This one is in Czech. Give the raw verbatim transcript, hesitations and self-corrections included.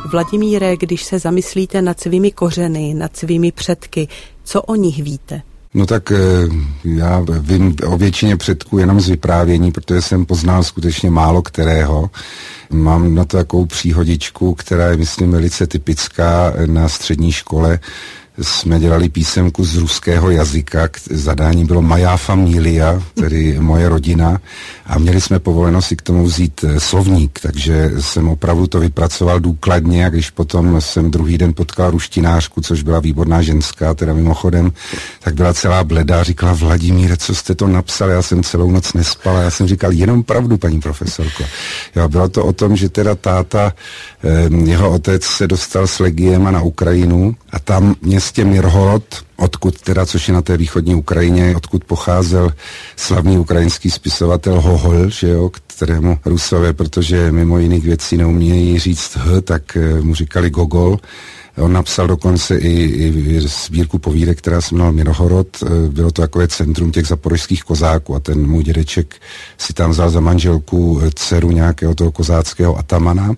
Vladimíre, když se zamyslíte nad svými kořeny, nad svými předky, co o nich víte? No tak já vím o většině předků jenom z vyprávění, protože jsem poznal skutečně málo kterého. Mám na to takovou příhodičku, která je, myslím, velice typická. Na střední škole jsme dělali písemku z ruského jazyka, zadání bylo Moja familia, tedy moje rodina, a měli jsme povoleno si k tomu vzít slovník, takže jsem opravdu to vypracoval důkladně, a když potom jsem druhý den potkal ruštinářku, což byla výborná ženská, teda mimochodem, tak byla celá bledá, říkala: Vladimíre, co jste to napsal, já jsem celou noc nespal, a já jsem říkal: jenom pravdu, paní profesorko. Jo, bylo to o tom, že teda táta, jeho otec se dostal s legiema na Ukrajinu a tam v městě Mirhorod, odkud teda, což je na té východní Ukrajině, odkud pocházel slavný ukrajinský spisovatel Hohol, že jo, kterému Rusové, protože mimo jiných věcí neumějí říct h, tak mu říkali Gogol. On napsal dokonce i, i sbírku povídek, která se jmenovala Mirhorod. Bylo to takové centrum těch zaporožských kozáků a ten můj dědeček si tam vzal za manželku dceru nějakého toho kozáckého atamana.